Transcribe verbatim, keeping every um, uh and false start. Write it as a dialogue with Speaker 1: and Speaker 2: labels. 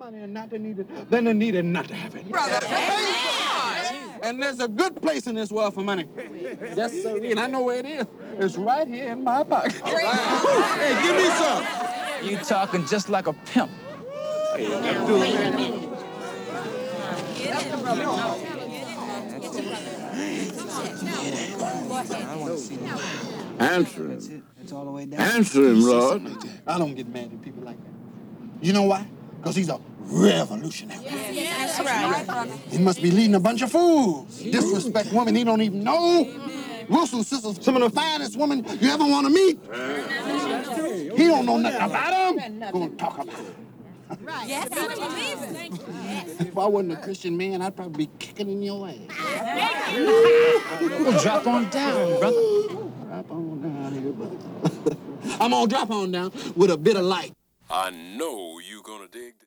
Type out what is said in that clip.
Speaker 1: money and not to need it than to need it not to have it. Brother, and there's a good place in this world for money. Yes, sir. And I know where it is. It's right here in my pocket. Hey, give me some.
Speaker 2: You talking just like a pimp.
Speaker 3: Answer him. Answer him, Lord.
Speaker 1: I don't get mad at people like that. You know why? Because he's a revolutionary.
Speaker 4: That's right.
Speaker 1: He must be leading a bunch of fools. Disrespect women he don't even know. Wilson sisters, some of the finest women you ever want to meet. He don't know nothing about them. Gonna talk about them.
Speaker 4: Right. Yes,
Speaker 1: If I wasn't a Christian man, I'd probably be kicking in your ass.
Speaker 2: Well, drop on down, brother.
Speaker 1: Drop on down here, brother. I'm gonna drop on down with a bit of light.
Speaker 5: I know you gonna dig this.